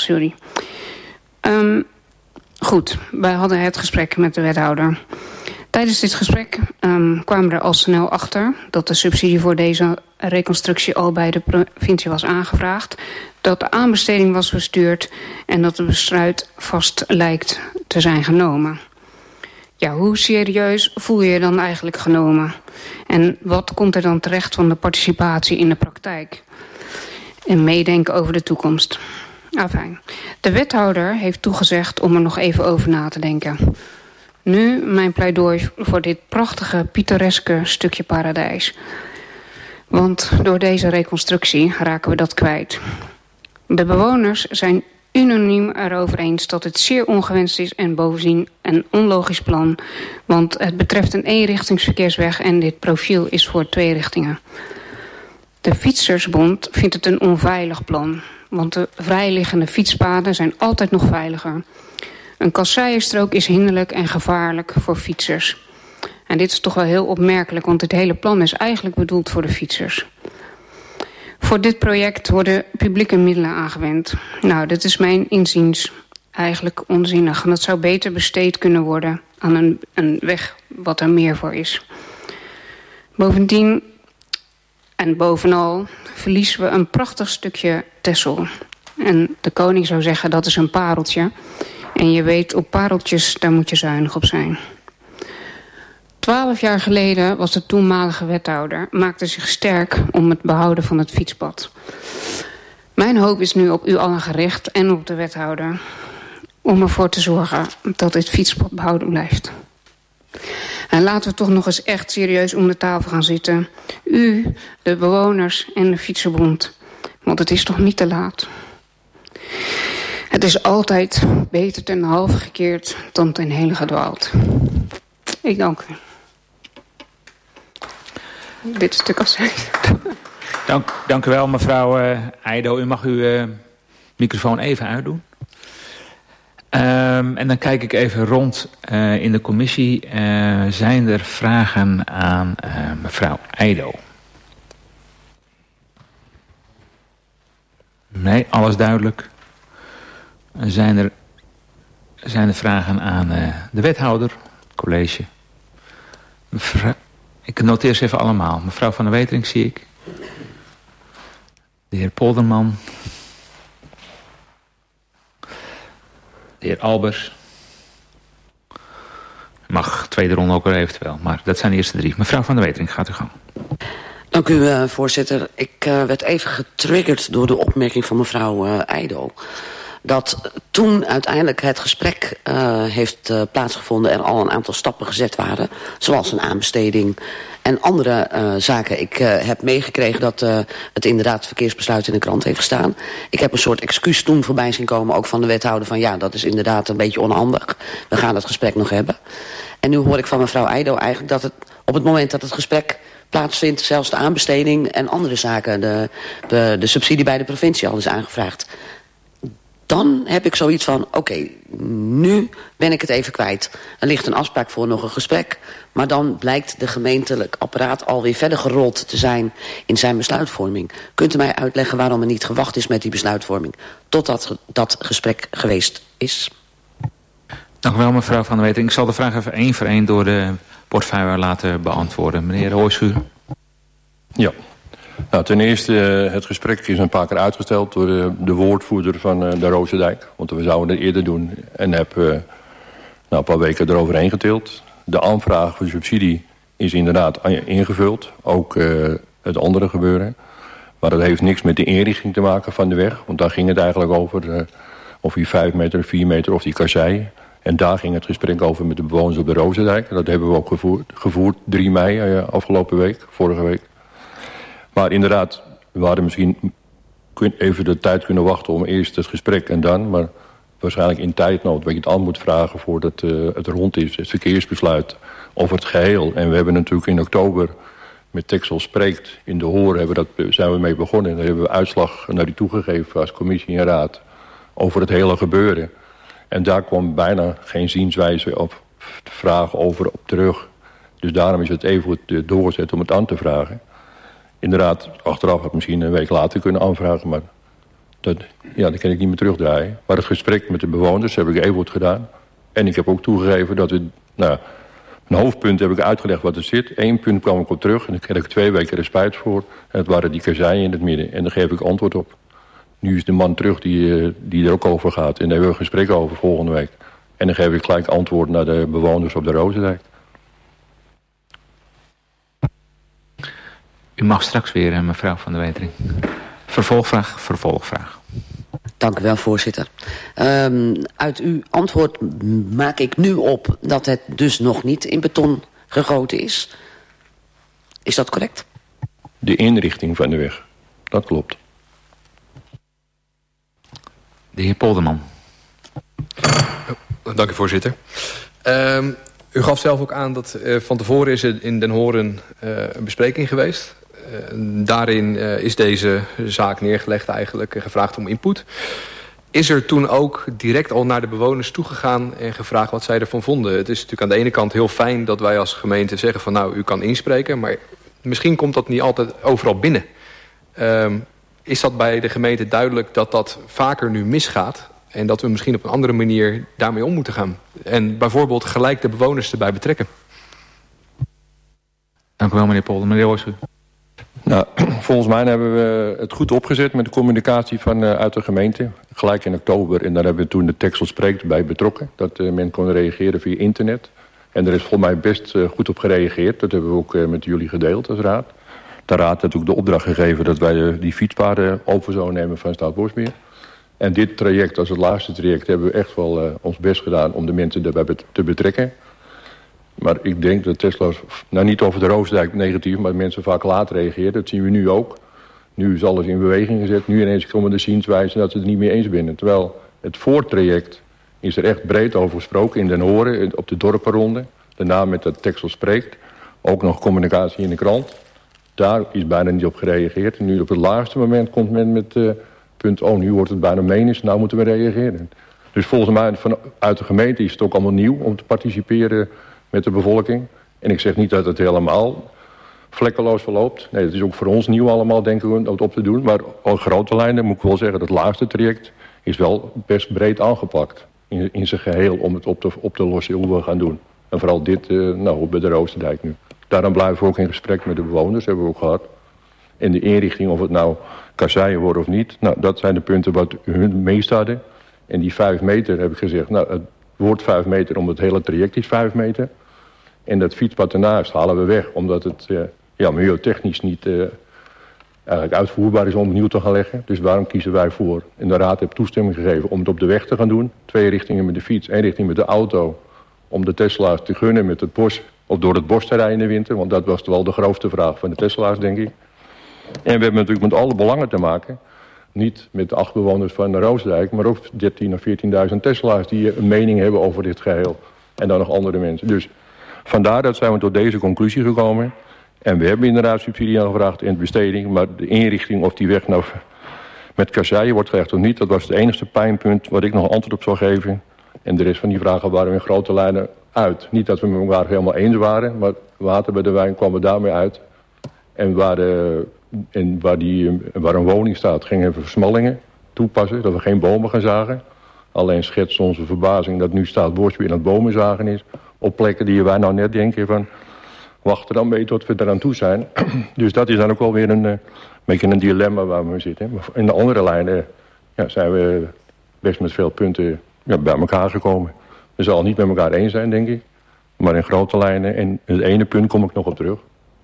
Goed, wij hadden het gesprek met de wethouder. Tijdens dit gesprek kwamen we er al snel achter dat de subsidie voor deze reconstructie al bij de provincie was aangevraagd, dat de aanbesteding was verstuurd en dat het besluit vast lijkt te zijn genomen. Ja, hoe serieus voel je je dan eigenlijk genomen? En wat komt er dan terecht van de participatie in de praktijk? En meedenken over de toekomst. Fijn. De wethouder heeft toegezegd om er nog even over na te denken. Nu mijn pleidooi voor dit prachtige, pittoreske stukje paradijs. Want door deze reconstructie raken we dat kwijt. De bewoners zijn unaniem erover eens dat het zeer ongewenst is en bovendien een onlogisch plan. Want het betreft een eenrichtingsverkeersweg en dit profiel is voor 2 richtingen. De Fietsersbond vindt het een onveilig plan. Want de vrijliggende fietspaden zijn altijd nog veiliger. Een kasseienstrook is hinderlijk en gevaarlijk voor fietsers. En dit is toch wel heel opmerkelijk, want dit hele plan is eigenlijk bedoeld voor de fietsers. Voor dit project worden publieke middelen aangewend. Nou, dit is mijn inziens eigenlijk onzinnig. En dat zou beter besteed kunnen worden aan een weg wat er meer voor is. Bovendien en bovenal verliezen we een prachtig stukje Texel. En de koning zou zeggen dat is een pareltje. En je weet, op pareltjes, daar moet je zuinig op zijn. 12 jaar geleden was de toenmalige wethouder, maakte zich sterk om het behouden van het fietspad. Mijn hoop is nu op u allen gericht en op de wethouder, om ervoor te zorgen dat dit fietspad behouden blijft. En laten we toch nog eens echt serieus om de tafel gaan zitten. U, de bewoners en de Fietserbond. Want het is toch niet te laat. Het is altijd beter ten halve gekeerd dan ten hele gedwaald. Ik dank u. Dit stuk als Dank u wel, mevrouw Eido. U mag uw microfoon even uitdoen. En dan kijk ik even rond in de commissie. Zijn er vragen aan mevrouw Eido? Nee, alles duidelijk. Zijn er vragen aan de wethouder, college? Ik noteer ze even allemaal. Mevrouw Van der Wetering zie ik. De heer Polderman. De heer Albers. Mag tweede ronde ook weer eventueel. Maar dat zijn de eerste 3. Mevrouw Van der Wetering, gaat u gang. Dank u, voorzitter. Ik werd even getriggerd door de opmerking van mevrouw Eido. dat toen uiteindelijk het gesprek heeft plaatsgevonden... er al een aantal stappen gezet waren, zoals een aanbesteding en andere zaken. Ik heb meegekregen dat het inderdaad verkeersbesluit in de krant heeft gestaan. Ik heb een soort excuus toen voorbij zien komen, ook van de wethouder... van ja, dat is inderdaad een beetje onhandig. We gaan het gesprek nog hebben. En nu hoor ik van mevrouw Eido eigenlijk dat het op het moment dat het gesprek plaatsvindt... zelfs de aanbesteding en andere zaken, de subsidie bij de provincie al is aangevraagd. Dan heb ik zoiets van, oké, nu ben ik het even kwijt. Er ligt een afspraak voor nog een gesprek. Maar dan blijkt de gemeentelijk apparaat alweer verder gerold te zijn in zijn besluitvorming. Kunt u mij uitleggen waarom er niet gewacht is met die besluitvorming totdat dat gesprek geweest is? Dank u wel, mevrouw Van der Wetering. Ik zal de vraag even één voor één door de portefeuille laten beantwoorden. Meneer Hooischuur. Ja. Nou, ten eerste, het gesprek is een paar keer uitgesteld door de woordvoerder van de Roosendijk. Want we zouden het eerder doen en heb een paar weken eroverheen getild. De aanvraag voor subsidie is inderdaad ingevuld. Ook het andere gebeuren. Maar dat heeft niks met de inrichting te maken van de weg. Want daar ging het eigenlijk over of die 5 meter, 4 meter of die kassei. En daar ging het gesprek over met de bewoners op de Roosendijk. Dat hebben we ook gevoerd 3 mei afgelopen week, vorige week. Maar inderdaad, we hadden misschien even de tijd kunnen wachten om eerst het gesprek en dan. Maar waarschijnlijk in tijdnood, wat je het aan moet vragen voordat het rond is. Het verkeersbesluit of het geheel. En we hebben natuurlijk in oktober met Texel Spreekt in de Horen zijn we mee begonnen. Daar hebben we uitslag naar die toegegeven als commissie en raad over het hele gebeuren. En daar kwam bijna geen zienswijze of vragen over op terug. Dus daarom is het even doorgezet om het aan te vragen. Inderdaad, achteraf had misschien een week later kunnen aanvragen, maar dat kan ik niet meer terugdraaien. Maar het gesprek met de bewoners heb ik even goed gedaan. En ik heb ook toegegeven dat we, een hoofdpunt heb ik uitgelegd wat er zit. 1 punt kwam ik op terug en daar kreeg ik 2 weken respijt voor. En dat waren die kasseien in het midden. En daar geef ik antwoord op. Nu is de man terug die er ook over gaat. En daar hebben we een gesprek over volgende week. En dan geef ik gelijk antwoord naar de bewoners op de Roosendijk. U mag straks weer, mevrouw Van der Wetering. Vervolgvraag. Dank u wel, voorzitter. Uit uw antwoord maak ik nu op dat het dus nog niet in beton gegoten is. Is dat correct? De inrichting van de weg, dat klopt. De heer Polderman. Dank u, voorzitter. U gaf zelf ook aan dat van tevoren is er in Den Horen een bespreking geweest. Daarin is deze zaak neergelegd eigenlijk en gevraagd om input. Is er toen ook direct al naar de bewoners toegegaan en gevraagd wat zij ervan vonden? Het is natuurlijk aan de ene kant heel fijn dat wij als gemeente zeggen van nou, u kan inspreken, maar misschien komt dat niet altijd overal binnen. Is dat bij de gemeente duidelijk dat dat vaker nu misgaat en dat we misschien op een andere manier daarmee om moeten gaan? En bijvoorbeeld gelijk de bewoners erbij betrekken. Dank u wel, meneer Polder. Meneer Hooischuur. Nou, volgens mij hebben we het goed opgezet met de communicatie uit de gemeente. Gelijk in oktober. En daar hebben we toen de Texel Spreekt bij betrokken. Dat men kon reageren via internet. En er is volgens mij best goed op gereageerd. Dat hebben we ook met jullie gedeeld als raad. De raad heeft ook de opdracht gegeven dat wij die fietspaden over zouden nemen van Staatsbosbeheer. En dit traject als het laatste traject hebben we echt wel ons best gedaan om de mensen daarbij te betrekken. Maar ik denk dat Tesla's, niet over de Roosdijk negatief, maar mensen vaak laat reageren. Dat zien we nu ook. Nu is alles in beweging gezet. Nu ineens komen de zienswijzen dat ze het niet meer eens zijn. Terwijl het voortraject is er echt breed over gesproken in Den Horen, op de dorpenronde. Daarna met dat Texel Spreekt. Ook nog communicatie in de krant. Daar is bijna niet op gereageerd. En nu op het laatste moment komt men met punt, nu wordt het bijna menens, nou moeten we reageren. Dus volgens mij vanuit de gemeente is het ook allemaal nieuw om te participeren met de bevolking. En ik zeg niet dat het helemaal vlekkeloos verloopt. Nee, het is ook voor ons nieuw allemaal, denken we, om het op te doen. Maar op grote lijnen moet ik wel zeggen, dat laagste traject is wel best breed aangepakt. In zijn geheel om het op te lossen hoe we gaan doen. En vooral dit, bij de Roosterdijk nu. Daarom blijven we ook in gesprek met de bewoners, hebben we ook gehad. En de inrichting, of het nou kasseien worden of niet. Nou, dat zijn de punten wat hun meest hadden. En die 5 meter heb ik gezegd, het wordt 5 meter omdat het hele traject is 5 meter. En dat fietspad ernaast halen we weg, omdat het milieutechnisch niet eigenlijk uitvoerbaar is om opnieuw te gaan leggen. Dus waarom kiezen wij voor? En de raad heeft toestemming gegeven om het op de weg te gaan doen. 2 richtingen met de fiets, 1 richting met de auto. Om de Tesla's te gunnen met het bos, of door het bos te rijden in de winter. Want dat was wel de grootste vraag van de Tesla's, denk ik. En we hebben natuurlijk met alle belangen te maken. Niet met de 8 bewoners van de Roosdijk, maar ook 13.000 of 14.000 Tesla's die een mening hebben over dit geheel. En dan nog andere mensen. Dus vandaar dat zijn we tot deze conclusie gekomen. En we hebben inderdaad subsidie aangevraagd in de besteding. Maar de inrichting of die weg nou met kasseien wordt gelegd of niet, dat was het enige pijnpunt wat ik nog een antwoord op zou geven. En de rest van die vragen waren we in grote lijnen uit. Niet dat we met elkaar helemaal eens waren, maar water bij de wijn kwamen daarmee uit. En waar een woning staat, gingen we versmallingen toepassen, dat we geen bomen gaan zagen. Alleen schetst onze verbazing dat nu staat bos weer aan het bomen zagen is. Op plekken die wij nou net denken van, wachten dan mee tot we eraan toe zijn. Dus dat is dan ook wel weer een beetje een dilemma waar we zitten. Maar in de andere lijnen zijn we best met veel punten bij elkaar gekomen. We zullen niet met elkaar eens zijn, denk ik. Maar in grote lijnen. En het ene punt kom ik nog op terug.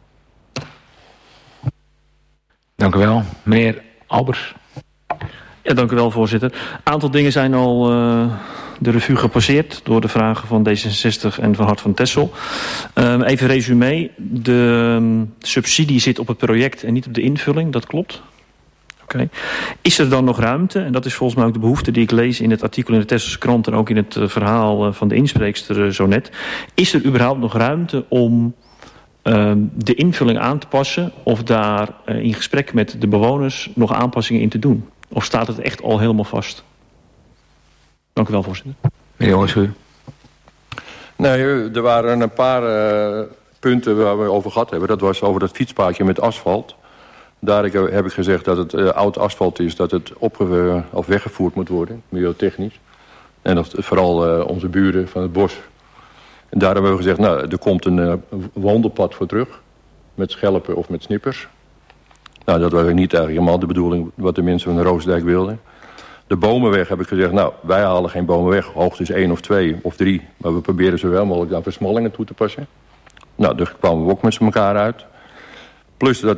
Dank u wel. Meneer Albers. Ja, dank u wel, voorzitter. Een aantal dingen zijn al de revue gepasseerd door de vragen van D66 en van Hart van Texel. Even resume. De subsidie zit op het project en niet op de invulling, dat klopt. Okay. Is er dan nog ruimte, en dat is volgens mij ook de behoefte die ik lees in het artikel in de Tesselse krant en ook in het verhaal van de inspreekster zo net. Is er überhaupt nog ruimte om de invulling aan te passen of daar in gesprek met de bewoners nog aanpassingen in te doen? Of staat het echt al helemaal vast? Dank u wel, voorzitter. Meneer Oorschuur. Nee, er waren een paar punten waar we over gehad hebben. Dat was over dat fietspaadje met asfalt. Daar heb ik gezegd dat het oud asfalt is, dat het of weggevoerd moet worden, milieutechnisch. En dat vooral onze buren van het bos. En daar hebben we gezegd, nou, er komt een wandelpad voor terug. Met schelpen of met snippers. Nou, dat was niet eigenlijk helemaal de bedoeling wat de mensen van de Roosdijk wilden. De bomenweg heb ik gezegd, nou, wij halen geen bomen weg. Hoogstens 1 of 2 of 3. Maar we proberen zoveel mogelijk aan versmallingen toe te passen. Nou, daar kwamen we ook met elkaar uit. Plus dat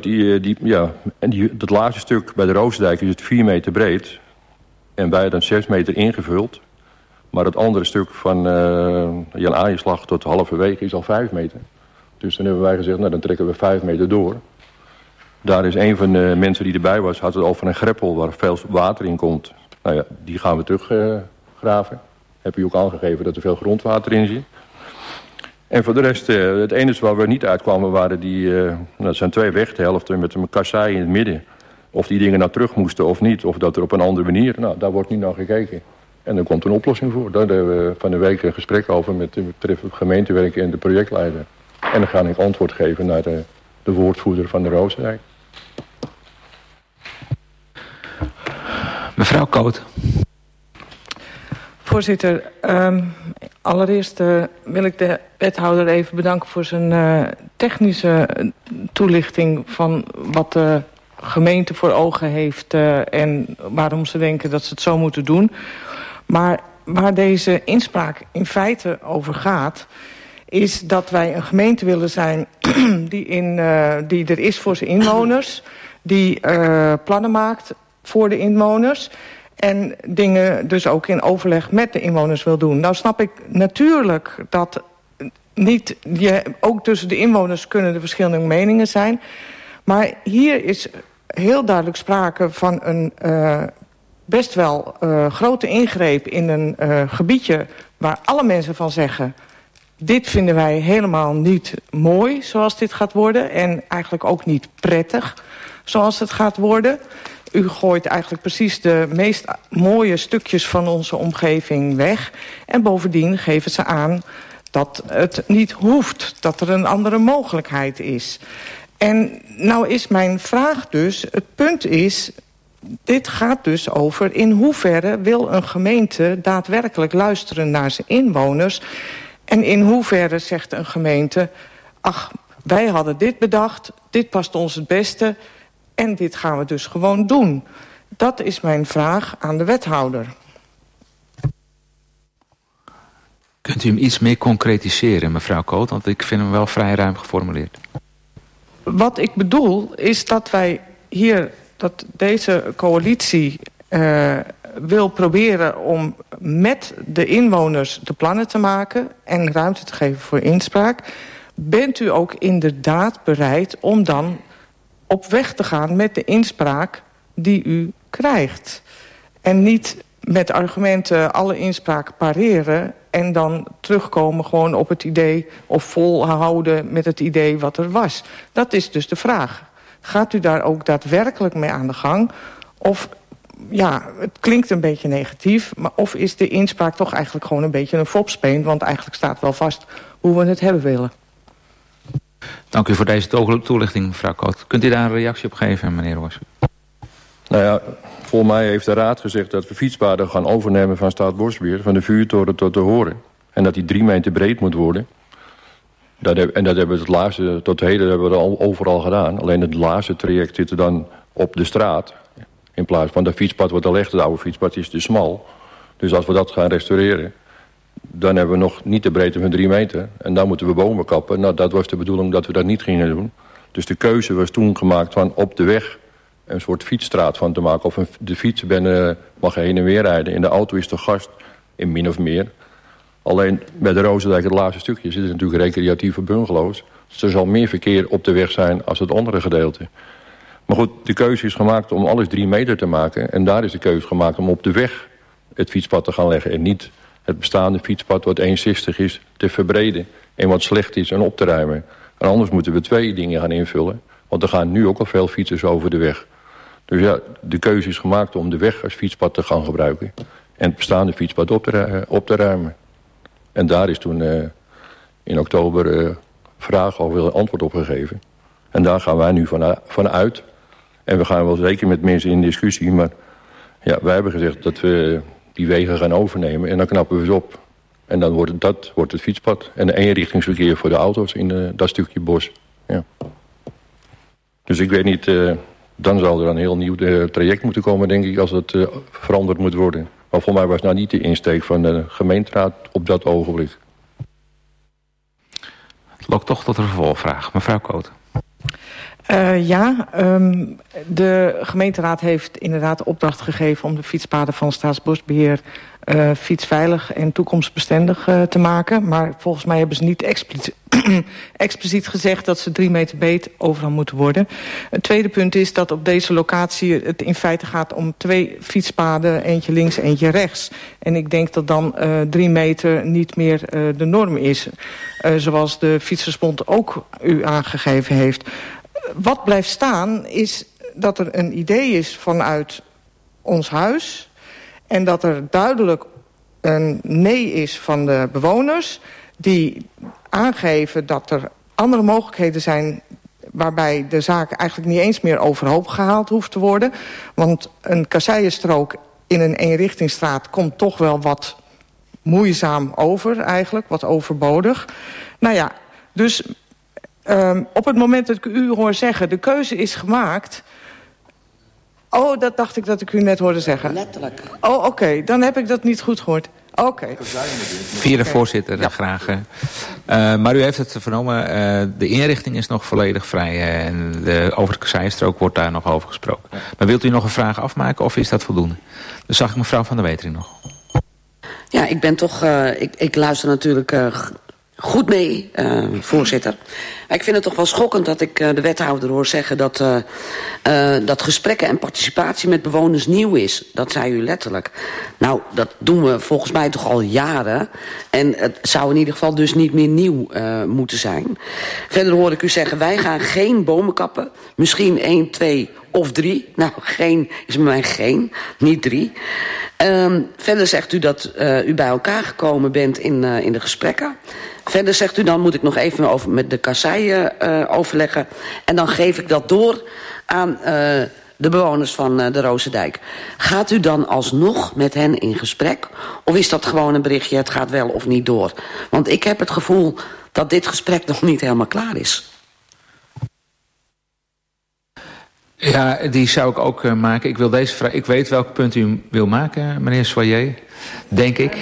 dat laatste stuk bij de Roosdijk is het 4 meter breed. En wij hadden 6 meter ingevuld. Maar het andere stuk van Jan Aaienslag tot halverwege is al 5 meter. Dus dan hebben wij gezegd, nou dan trekken we 5 meter door. Daar is een van de mensen die erbij was, had het over een greppel waar veel water in komt. Nou ja, die gaan we teruggraven. Heb je ook aangegeven dat er veel grondwater in zit. En voor de rest, het enige waar we niet uitkwamen waren dat zijn 2 weghelften met een kassei in het midden. Of die dingen nou terug moesten of niet, of dat er op een andere manier. Nou, daar wordt niet naar gekeken. En er komt een oplossing voor. Daar hebben we van de week een gesprek over met het gemeentewerk en de projectleider. En dan ga ik antwoord geven naar de woordvoerder van de Roosdijk. Mevrouw Koot. Voorzitter, allereerst wil ik de wethouder even bedanken voor zijn technische toelichting van wat de gemeente voor ogen heeft en waarom ze denken dat ze het zo moeten doen. Maar waar deze inspraak in feite over gaat, is dat wij een gemeente willen zijn die er is voor zijn inwoners, die plannen maakt voor de inwoners en dingen dus ook in overleg met de inwoners wil doen. Nou snap ik natuurlijk dat ook tussen de inwoners kunnen er verschillende meningen zijn. Maar hier is heel duidelijk sprake van een best wel grote ingreep in een gebiedje waar alle mensen van zeggen, dit vinden wij helemaal niet mooi zoals dit gaat worden en eigenlijk ook niet prettig zoals het gaat worden. U gooit eigenlijk precies de meest mooie stukjes van onze omgeving weg. En bovendien geven ze aan dat het niet hoeft, dat er een andere mogelijkheid is. En nou is mijn vraag dus, het punt is, dit gaat dus over in hoeverre wil een gemeente daadwerkelijk luisteren naar zijn inwoners. En in hoeverre zegt een gemeente, ach, wij hadden dit bedacht, dit past ons het beste en dit gaan we dus gewoon doen. Dat is mijn vraag aan de wethouder. Kunt u hem iets meer concretiseren, mevrouw Koot? Want ik vind hem wel vrij ruim geformuleerd. Wat ik bedoel is dat wij dat deze coalitie wil proberen om met de inwoners de plannen te maken en ruimte te geven voor inspraak, bent u ook inderdaad bereid om dan op weg te gaan met de inspraak die u krijgt? En niet met argumenten alle inspraak pareren en dan terugkomen gewoon op het idee of volhouden met het idee wat er was. Dat is dus de vraag. Gaat u daar ook daadwerkelijk mee aan de gang? Of, ja, het klinkt een beetje negatief, maar of is de inspraak toch eigenlijk gewoon een beetje een fopspeen? Want eigenlijk staat wel vast hoe we het hebben willen. Dank u voor deze toelichting, mevrouw Koot. Kunt u daar een reactie op geven, meneer Roos? Nou ja, volgens mij heeft de Raad gezegd dat we fietspaden gaan overnemen van Staatsbosbeheer, van de vuurtoren tot de horen. En dat die 3 meter breed moet worden. En dat hebben we het laatste, tot heden hebben we dat al overal gedaan. Alleen het laatste traject zit er dan op de straat. In plaats van dat fietspad wordt al echt, het oude fietspad is te smal. Dus als we dat gaan restaureren, dan hebben we nog niet de breedte van 3 meter. En dan moeten we bomen kappen. Nou, dat was de bedoeling dat we dat niet gingen doen. Dus de keuze was toen gemaakt van op de weg een soort fietsstraat van te maken. Of de fietser mag heen en weer rijden. In de auto is de gast, in min of meer. Alleen bij de Roosendijk, het laatste stukje, zitten natuurlijk recreatieve bungalows. Dus er zal meer verkeer op de weg zijn als het andere gedeelte. Maar goed, de keuze is gemaakt om alles 3 meter te maken. En daar is de keuze gemaakt om op de weg het fietspad te gaan leggen. En niet het bestaande fietspad wat 1,60 is te verbreden. En wat slecht is en op te ruimen. En anders moeten we 2 dingen gaan invullen. Want er gaan nu ook al veel fietsers over de weg. Dus ja, de keuze is gemaakt om de weg als fietspad te gaan gebruiken. En het bestaande fietspad op te ruimen. En daar is toen in oktober vraag over een antwoord op gegeven. En daar gaan wij nu van uit. En we gaan wel zeker met mensen in discussie. Maar ja, wij hebben gezegd dat we die wegen gaan overnemen. En dan knappen we ze op. En dan wordt het fietspad. En de eenrichtingsverkeer voor de auto's in dat stukje bos. Ja. Dus ik weet niet, dan zal er een heel nieuw traject moeten komen, denk ik, als het veranderd moet worden. Maar voor mij was nou niet de insteek van de gemeenteraad op dat ogenblik. Het lokt toch tot een vervolgvraag. Mevrouw Koot. De gemeenteraad heeft inderdaad de opdracht gegeven om de fietspaden van Staatsbosbeheer fietsveilig en toekomstbestendig te maken. Maar volgens mij hebben ze niet expliciet gezegd dat ze 3 meter breed overal moeten worden. Het tweede punt is dat op deze locatie het in feite gaat om 2 fietspaden, eentje links, eentje rechts. En ik denk dat dan 3 meter niet meer de norm is. Zoals de Fietsersbond ook u aangegeven heeft. Wat blijft staan is dat er een idee is vanuit ons huis en dat er duidelijk een nee is van de bewoners die aangeven dat er andere mogelijkheden zijn waarbij de zaak eigenlijk niet eens meer overhoop gehaald hoeft te worden. Want een kasseienstrook in een eenrichtingsstraat komt toch wel wat moeizaam over eigenlijk, wat overbodig. Nou ja, dus op het moment dat ik u hoor zeggen, de keuze is gemaakt. Oh, dat dacht ik dat ik u net hoorde zeggen. Letterlijk. Oh, oké, dan heb ik dat niet goed gehoord. Oké. Via de voorzitter, ja. Graag. Maar u heeft het vernomen, de inrichting is nog volledig vrij. En over de kasseienstrook wordt daar nog over gesproken. Ja. Maar wilt u nog een vraag afmaken of is dat voldoende? Dus zag ik mevrouw Van der Wetering nog. Ja, ik ben toch, ik luister natuurlijk goed mee, voorzitter. Maar ik vind het toch wel schokkend dat ik de wethouder hoor zeggen dat gesprekken en participatie met bewoners nieuw is. Dat zei u letterlijk. Nou, dat doen we volgens mij toch al jaren. En het zou in ieder geval dus niet meer nieuw moeten zijn. Verder hoor ik u zeggen, wij gaan geen bomen kappen. Misschien 1, 2 of 3. Nou, geen is bij mij geen, niet 3. Verder zegt u dat u bij elkaar gekomen bent in de gesprekken. Verder zegt u, dan moet ik nog even met de kasseien overleggen. En dan geef ik dat door aan de bewoners van de Roosendijk. Gaat u dan alsnog met hen in gesprek? Of is dat gewoon een berichtje, het gaat wel of niet door? Want ik heb het gevoel dat dit gesprek nog niet helemaal klaar is. Ja, die zou ik ook maken. Ik wil deze vraag. Ik weet welk punt u wil maken, meneer Soyer. Denk ik.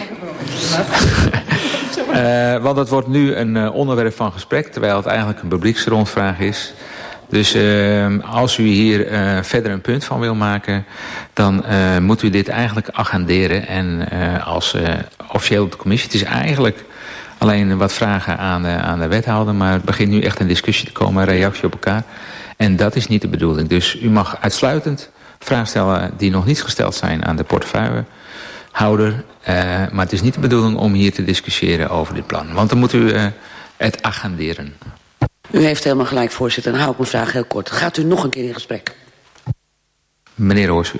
Want het wordt nu een onderwerp van gesprek, terwijl het eigenlijk een publieksrondvraag is. Dus als u hier verder een punt van wil maken, dan moet u dit eigenlijk agenderen. En als officieel op de commissie, het is eigenlijk alleen wat vragen aan de wethouder, maar het begint nu echt een discussie te komen, een reactie op elkaar. En dat is niet de bedoeling. Dus u mag uitsluitend vragen stellen die nog niet gesteld zijn aan de portefeuillehouder. Maar het is niet de bedoeling om hier te discussiëren over dit plan. Want dan moet u het agenderen. U heeft helemaal gelijk, voorzitter. Dan hou ik mijn vraag heel kort. Gaat u nog een keer in gesprek? Meneer Hoorsu.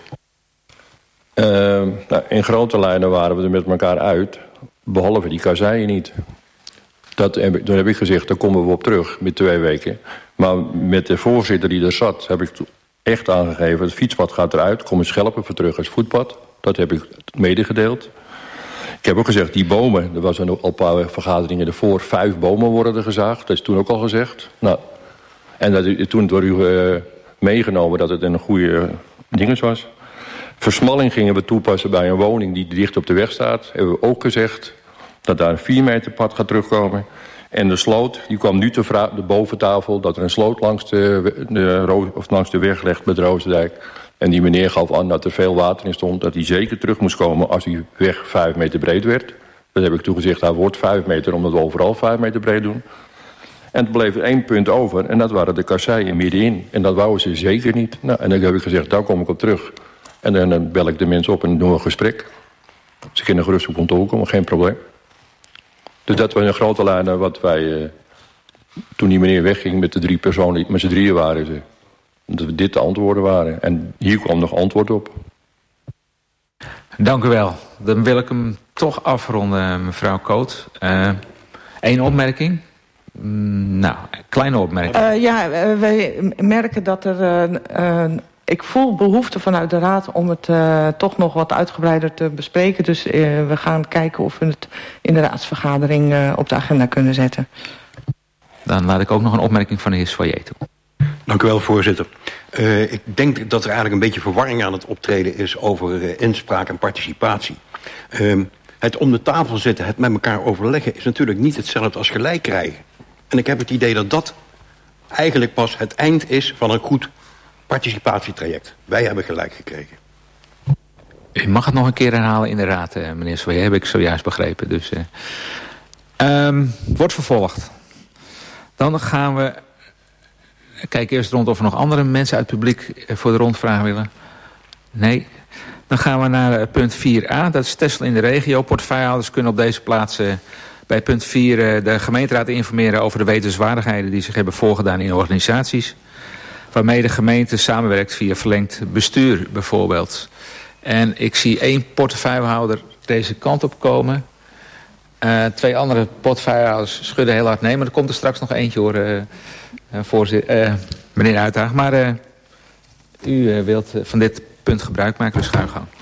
In grote lijnen waren we er met elkaar uit. Behalve die kasseien niet. Toen heb ik gezegd, daar komen we op terug met 2 weken. Maar met de voorzitter die er zat, heb ik echt aangegeven, het fietspad gaat eruit, kom een schelpen voor terug als voetpad. Dat heb ik medegedeeld. Ik heb ook gezegd, die bomen, er was al een paar vergaderingen ervoor, 5 bomen worden er gezaagd. Dat is toen ook al gezegd. Nou, en dat is toen door u meegenomen dat het een goede ding was. Versmalling gingen we toepassen bij een woning die dicht op de weg staat. Hebben we ook gezegd dat daar een 4 meter pad gaat terugkomen. En de sloot, die kwam nu de boventafel, dat er een sloot langs de weg ligt bij de Roosendijk. En die meneer gaf aan dat er veel water in stond, dat hij zeker terug moest komen als die weg 5 meter breed werd. Dat heb ik toen gezegd, hij wordt 5 meter, omdat we overal 5 meter breed doen. En er bleef er 1 punt over, en dat waren de kasseien middenin. En dat wouden ze zeker niet. Nou, en dan heb ik gezegd, daar kom ik op terug. En dan bel ik de mensen op en doen we een gesprek. Ze kunnen gerust op kantoor komen, geen probleem. Dus dat was een grote lijn wat wij, toen die meneer wegging met de 3 personen, met z'n 3 waren ze. Dat dit de antwoorden waren. En hier kwam nog antwoord op. Dank u wel. Dan wil ik hem toch afronden, mevrouw Koot. 1 opmerking. Nou, kleine opmerking. Wij merken dat er... ik voel behoefte vanuit de Raad om het toch nog wat uitgebreider te bespreken. Dus we gaan kijken of we het in de raadsvergadering op de agenda kunnen zetten. Dan laat ik ook nog een opmerking van de heer Soyer toe. Dank u wel, voorzitter. Ik denk dat er eigenlijk een beetje verwarring aan het optreden is over inspraak en participatie. Het om de tafel zitten, het met elkaar overleggen, is natuurlijk niet hetzelfde als gelijk krijgen. En ik heb het idee dat dat eigenlijk pas het eind is van een goed participatietraject. Wij hebben gelijk gekregen. U mag het nog een keer herhalen in de raad, meneer Soyer, heb ik zojuist begrepen. Dus, wordt vervolgd. Dan gaan we... Kijk eerst rond of er nog andere mensen uit het publiek voor de rondvraag willen. Nee. Dan gaan we naar punt 4a. Dat is Texel in de regio. Portefeuillehouders kunnen op deze plaats bij punt 4 de gemeenteraad informeren over de wetenswaardigheden die zich hebben voorgedaan in organisaties. Waarmee de gemeente samenwerkt via verlengd bestuur bijvoorbeeld. En ik zie 1 portefeuillehouder deze kant op komen. 2 andere portefeuillehouders schudden heel hard nee. Maar er komt er straks nog eentje hoor, meneer Uithaag. Maar u wilt van dit punt gebruik maken, dus ga uw gang.